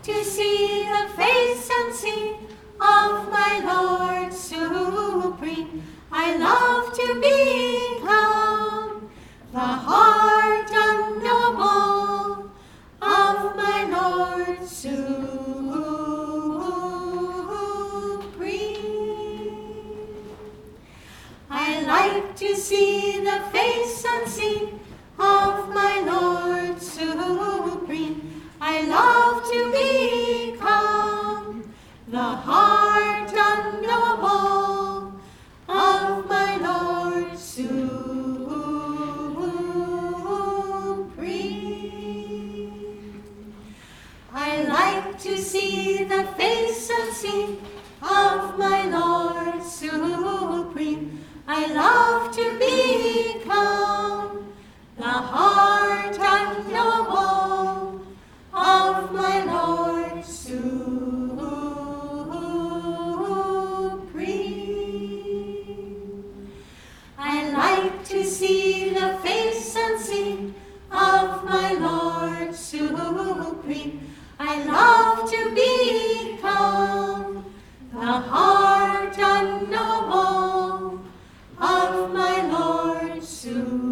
to see the face unseen of my Lord supreme. I love to become the heart unknowable of my Lord supreme. I like to see the face unseen of my Lord supreme. I love to become the heart unknowable of my Lord supreme. I like to see the face unseen of my Lord supreme. I love to become the heart unknowable of my Lord supreme. I like to see the face unseen of my Lord supreme. I love to become the heart unknowable of my Lord supreme.